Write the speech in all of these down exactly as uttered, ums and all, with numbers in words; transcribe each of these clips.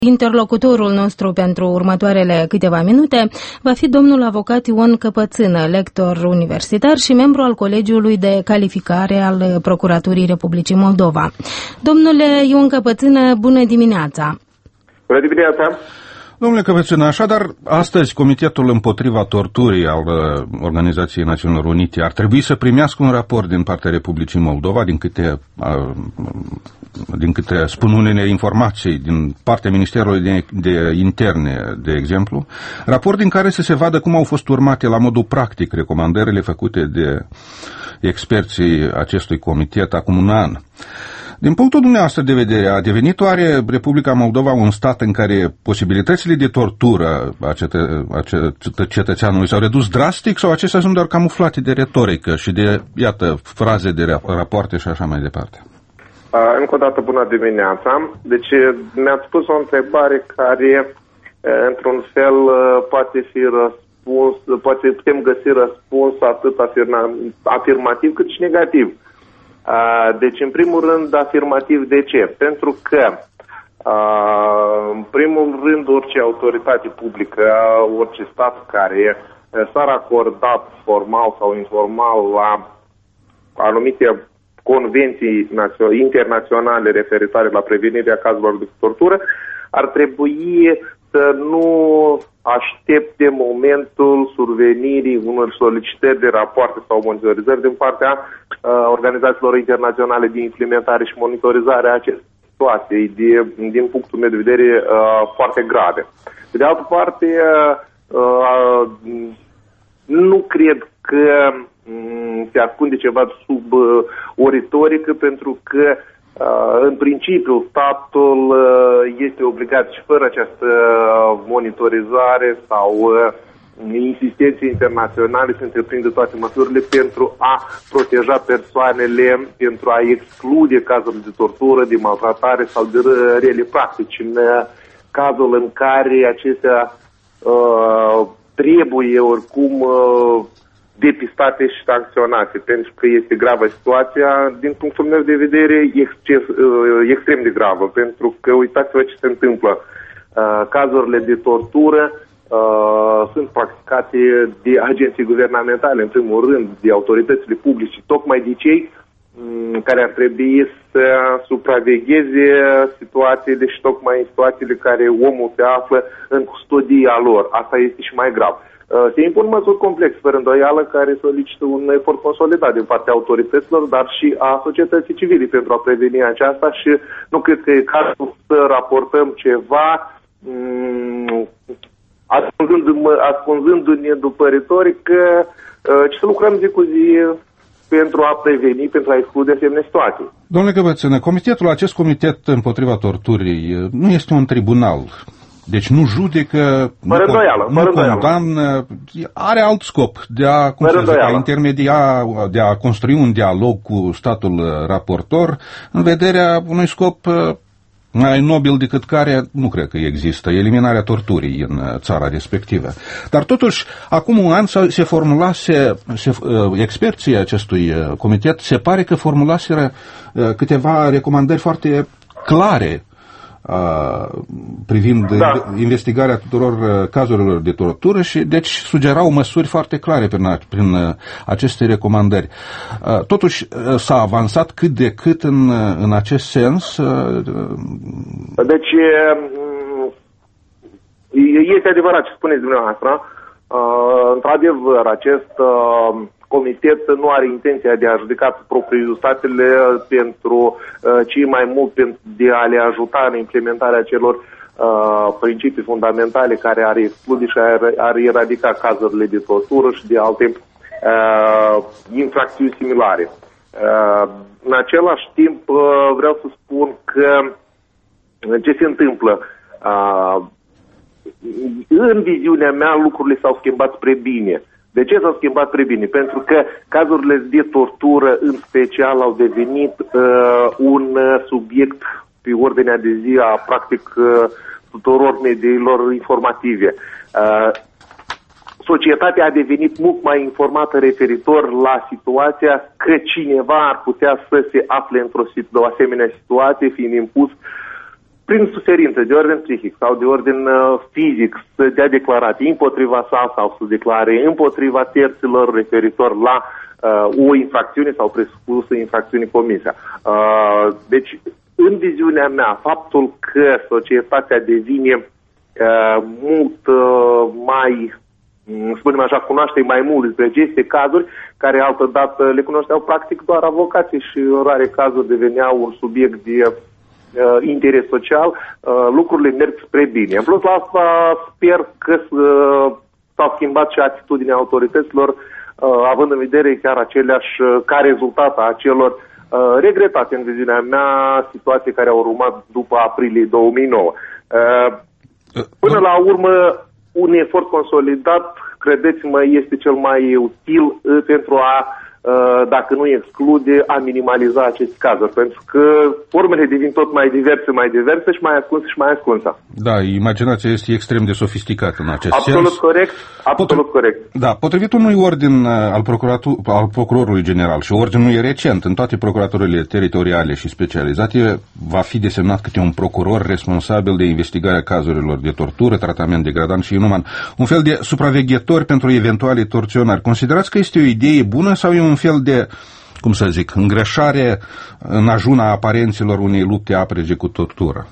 Interlocutorul nostru pentru următoarele câteva minute va fi domnul avocat Ion Căpățână, lector universitar și membru al Colegiului de Calificare al Procuraturii Republicii Moldova. Domnule Ion Căpățână, bună dimineața! Bună dimineața! Domnule Căpățână, așadar, astăzi Comitetul împotriva torturii al Organizației Națiunilor Unite ar trebui să primească un raport din partea Republicii Moldova, din câte, din câte spun unele informații din partea Ministerului de, de Interne, de exemplu, raport din care să se vadă cum au fost urmate la modul practic recomandările făcute de experții acestui comitet acum un an. Din punctul dumneavoastră de vedere, a devenit oare Republica Moldova un stat în care posibilitățile de tortură a, cetă, a cetă, cetățeanului s-au redus drastic sau acestea sunt doar camuflate de retorică și de, iată, fraze de rapoarte și așa mai departe? Uh, încă o dată, bună dimineața. Deci mi-ați pus o întrebare care, uh, într-un fel, uh, poate fi răspuns, poate putem găsi răspuns atât afirma, afirmativ cât și negativ. Deci, în primul rând, afirmativ. De ce? Pentru că, în primul rând, orice autoritate publică, orice stat care s-ar acorda formal sau informal la anumite convenții internaționale referitoare la prevenirea cazurilor de tortură, ar trebui să nu aștepte momentul survenirii unor solicitări de rapoarte sau monitorizări din partea uh, organizațiilor internaționale de implementare și monitorizare a acestei situații, de, din punctul meu de vedere, uh, foarte grave. De de altă parte, uh, uh, nu cred că um, se ascunde ceva sub uh, o retorică, pentru că în principiu, statul este obligat și fără această monitorizare sau insistențe internaționale să întreprindă toate măsurile pentru a proteja persoanele, pentru a exclude cazurile de tortură, de maltratare sau de rele practici. În cazul în care acestea uh, trebuie oricum uh, depistate și sancționate, pentru că este gravă situația, din punctul meu de vedere, exces, extrem de gravă, pentru că uitați-vă ce se întâmplă. Cazurile de tortură uh, sunt practicate de agenții guvernamentale, în primul rând, de autoritățile publice, tocmai de cei um, care ar trebui să supravegheze situațiile și tocmai în situațiile care omul se află în custodia lor. Asta este și mai grav. Se impun măsuri complexe, fără îndoială, care solicită un efort consolidat din partea autorităților, dar și a societății civile pentru a preveni aceasta și nu cred că e cazul să raportăm ceva ascunzându-ne după retorică, ci să lucrăm zi cu zi pentru a preveni, pentru a exclude asemenea situații. Domnule Căpățână, comitetul, acest comitet împotriva torturii nu este un tribunal. Deci nu judecă, nu, îndoială, nu condamnă, are alt scop de a, cum să zic, a intermedia, de a construi un dialog cu statul raportor în vederea unui scop mai nobil decât care nu cred că există, eliminarea torturii în țara respectivă. Dar totuși, acum un an se formulase, se, experții acestui comitet se pare că formulaseră câteva recomandări foarte clare privind da. investigarea tuturor cazurilor de tortură și deci sugerau măsuri foarte clare prin, prin aceste recomandări. Totuși s-a avansat cât de cât în, în acest sens? Deci este adevărat ce spuneți dumneavoastră. Într-adevăr, acest comitet nu are intenția de a judeca propriu statele pentru uh, ci mai mult pentru de a le ajuta în implementarea celor uh, principii fundamentale care ar exclude și ar, ar eradica cazurile de tortură și de alte uh, infracțiuni similare. Uh, în același timp uh, vreau să spun că ce se întâmplă? Uh, în viziunea mea lucrurile s-au schimbat spre bine. De ce s-au schimbat spre bine? Pentru că cazurile de tortură, în special, au devenit uh, un subiect pe ordinea de zi a, practic, uh, tuturor mediilor informative. Uh, societatea a devenit mult mai informată referitor la situația că cineva ar putea să se afle într-o, o asemenea situație, fiind impus prin suferință de ordin psihic sau de ordin uh, fizic să dea declarații împotriva sa sau să declare împotriva terților referitor la uh, o infracțiune sau presupusă infracțiune comisă. Uh, deci, în viziunea mea, faptul că societatea devine uh, mult uh, mai, spunem așa, cunoaște mai mult despre aceste cazuri, care altădată le cunoșteau practic doar avocații și în rare cazuri deveneau un subiect de uh, interes social, uh, lucrurile merg spre bine. În plus la asta sper că uh, s-a schimbat și atitudinea autorităților, uh, având în vedere chiar aceleași, uh, ca rezultat a acelor uh, regretate în viziunea mea situații care au urmat după aprilie două mii nouă. Uh, până la urmă, un efort consolidat, credeți-mă, este cel mai util uh, pentru a, uh, dacă nu exclude, a minimaliza aceste cazuri, pentru că formele devin tot mai diverse, mai diverse și mai ascunse și mai ascunsă. Da, imaginația este extrem de sofisticată în acest absolut sens. Corect, absolut Potri... corect. Da, potrivit unui ordin al, al procurorului general și ordinul e recent, în toate procuraturile teritoriale și specializate va fi desemnat câte un procuror responsabil de investigarea cazurilor de tortură, tratament degradant și inuman, un fel de supraveghetori pentru eventuali torționari. Considerați că este o idee bună sau e un fel de, cum să zic, îngreșare în ajuna aparenților unei lupte aprige cu tortură?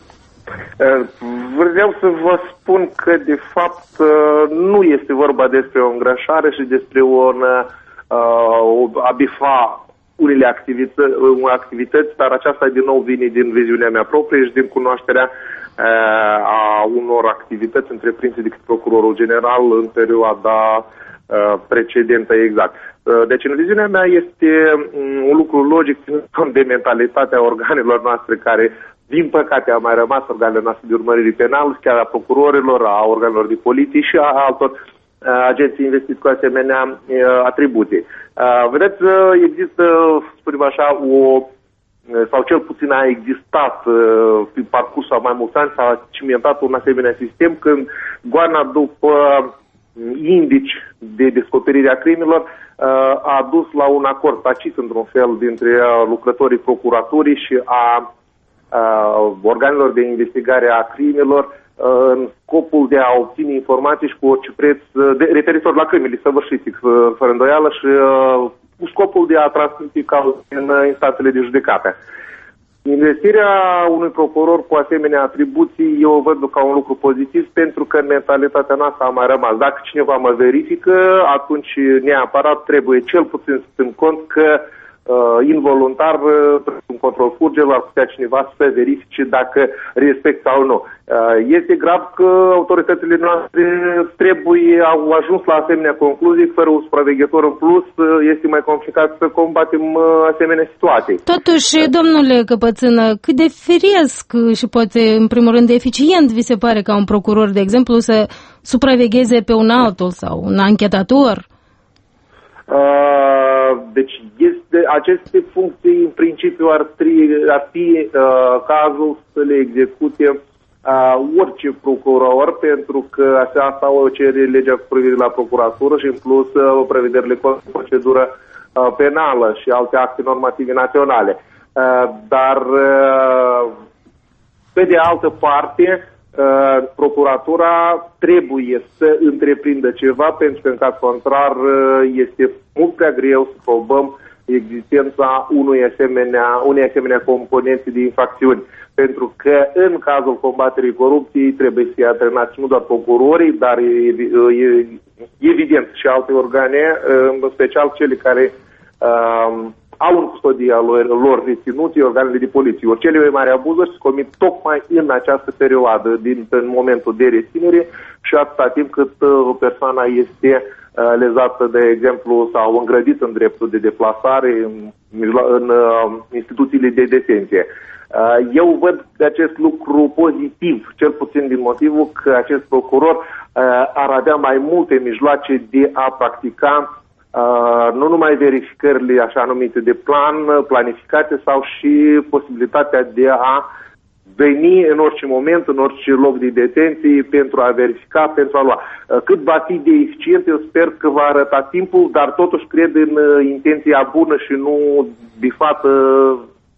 Vreau să vă spun că, de fapt, nu este vorba despre o îngrășare și despre un, uh, a bifa unele activități, activități, dar aceasta, din nou, vine din viziunea mea proprie și din cunoașterea uh, a unor activități întreprinse de procurorul general în perioada uh, precedentă exact. Uh, deci, în viziunea mea, este um, un lucru logic de mentalitatea organelor noastre care, din păcate, au mai rămas organele noastre de urmărire penală, chiar a procurorilor, a organelor de poliție și a altor uh, agenții investiți cu asemenea uh, atribuții. Uh, vedeți, uh, există, spunem așa, o, uh, sau cel puțin a existat uh, pe parcursul a mai mulți ani, s-a cimentat un asemenea sistem când goana după indici de descoperire a crimelor uh, a dus la un acord tacit, într-un fel, dintre uh, lucrătorii procuraturii și a Uh, organelor de investigare a crimelor uh, în scopul de a obține informații și cu orice preț uh, de, referitor la crimele săvârșite, uh, fără îndoială, și uh, cu scopul de a transmite cauze în uh, instanțele de judecată. Investirea unui procuror cu asemenea atribuții eu o văd ca un lucru pozitiv, pentru că în mentalitatea noastră a mai rămas. Dacă cineva mă verifică, atunci neapărat trebuie cel puțin să țin cont că Uh, involuntar, uh, un control furgelor, ar putea cineva să verifice dacă respect sau nu. Uh, este grav că autoritățile noastre trebuie, au ajuns la asemenea concluzii, fără un supraveghetor în plus, uh, este mai complicat să combatem uh, asemenea situații. Totuși, domnule Căpățână, cât de firesc și poate, în primul rând, de eficient vi se pare ca un procuror, de exemplu, să supravegheze pe un altul sau un anchetator? Uh, deci este, aceste funcții în principiu ar, tri, ar fi uh, cazul să le execute uh, orice procuror, pentru că asta o cere legea cu privire la procuratură și în plus uh, prevederile cu procedură uh, penală și alte acte normative naționale. Uh, dar uh, pe de altă parte, Uh, procuratura trebuie să întreprindă ceva, pentru că în caz contrar uh, este mult prea greu să probăm existența unui asemenea, unei asemenea componențe de infracțiuni. Pentru că în cazul combaterii corupției trebuie să fie antrenați nu doar procurorii, dar e, e, evident și alte organe, în special cele care uh, au în custodia lor, lor reținuții, organele de poliție. Ori cele mai mari abuzuri se comit tocmai în această perioadă, din, în momentul de reținere și atâta timp cât uh, persoana este uh, lezată, de exemplu, sau îngrădită în dreptul de deplasare în, în uh, instituțiile de detenție. Uh, eu văd acest lucru pozitiv, cel puțin din motivul că acest procuror uh, ar avea mai multe mijloace de a practica Uh, nu numai verificările așa numite de plan, planificate, sau și posibilitatea de a veni în orice moment, în orice loc de detenție pentru a verifica, pentru a lua. Uh, cât va fi de eficient, eu sper că va arăta timpul, dar totuși cred în uh, intenția bună și nu bifată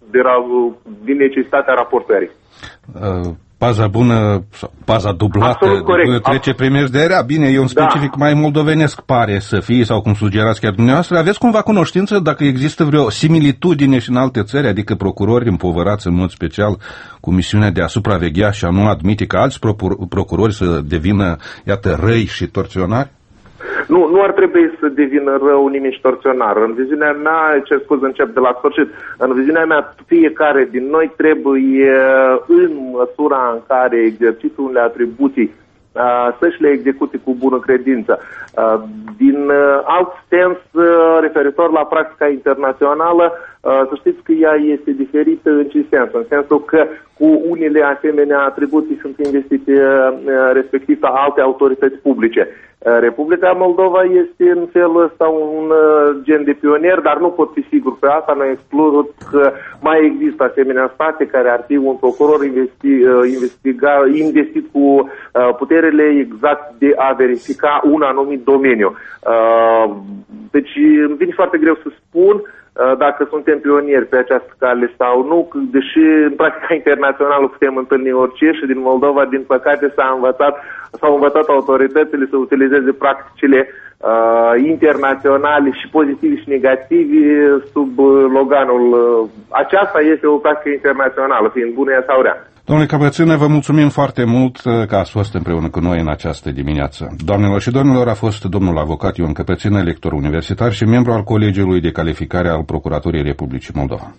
de ra- din necesitatea raportării. Uh. Paza bună, paza dublată, trece primeri de rea. Bine, e un specific da. mai moldovenesc, pare să fie, sau cum sugerați chiar dumneavoastră. Aveți cumva cunoștință dacă există vreo similitudine și în alte țări, adică procurori împovărați în mod special cu misiunea de a supraveghea și a nu admite ca alți procurori să devină, iată, răi și torționari? Nu, nu ar trebui să devină rău nimeni și torționar. În viziunea mea, ce scuze, încep de la sfârșit, în viziunea mea, fiecare din noi trebuie, în măsura în care exercită unele atribuții, să-și le execute cu bună credință. Din alt sens, referitor la practica internațională, să știți că ea este diferită în ce sens? În sensul că cu unele asemenea atribuții sunt investite respectiv alte autorități publice. Republica Moldova este în felul ăsta un gen de pionier, dar nu pot fi sigur pe asta. Noi exclud că mai există asemenea state care ar fi un procuror investi, investiga, investit cu puterile exact de a verifica un anumit domeniu. Deci îmi vine foarte greu să spun dacă suntem pionieri pe această cale sau nu, deși în practica internațională putem întâlni orice și din Moldova, din păcate, s-a învățat, s-au învățat autoritățile să utilizeze practicile uh, internaționale și pozitive și negative sub loganul uh, aceasta este o practică internațională, fiind bună sau rea. Domnule Căpățână, vă mulțumim foarte mult că ați fost împreună cu noi în această dimineață. Doamnelor și domnilor, a fost domnul avocat Ion Căpățână, lector universitar și membru al Colegiului de Calificare al Procuraturii Republicii Moldova.